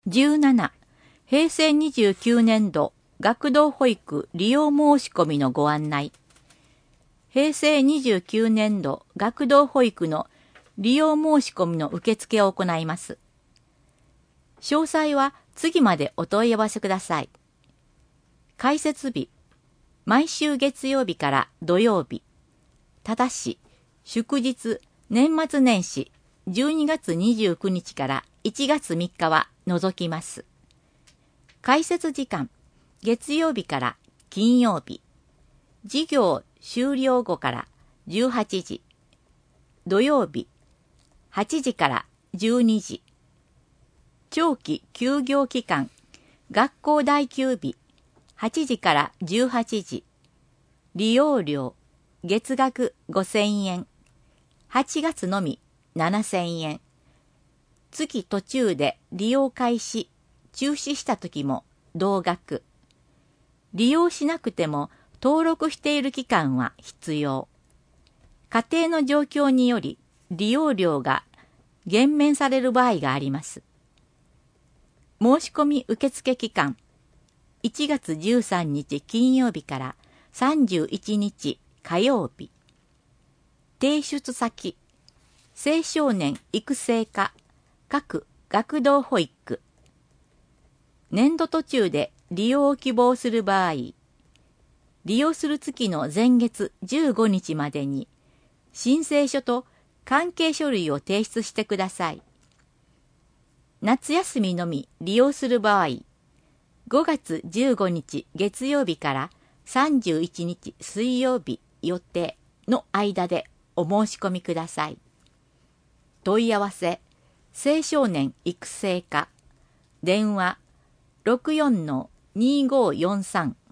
17、平成29年度学童保育利用申し込みのご案内。平成29年度学童保育の利用申し込みの受付を行います。詳細は次までお問い合わせください。開設日、毎週月曜日から土曜日。ただし、祝日、年末年始、12月29日から1月3日は除きます。開設時間、月曜日から金曜日。授業終了後から18時。土曜日、8時から12時。長期休業期間、学校代休日、8時から18時。利用料、月額5000円。8月のみ7000円。月途中で利用開始、中止した時も同額。利用しなくても登録している期間は必要。家庭の状況により利用料が減免される場合があります。申し込み受付期間、1月13日金曜日から31日火曜日。提出先、青少年育成課各学童保育。年度途中で利用を希望する場合、利用する月の前月15日までに申請書と関係書類を提出してください。夏休みのみ利用する場合、5月15日月曜日から31日水曜日予定の間でお申し込みください。問い合わせ、青少年育成課、電話 64-2543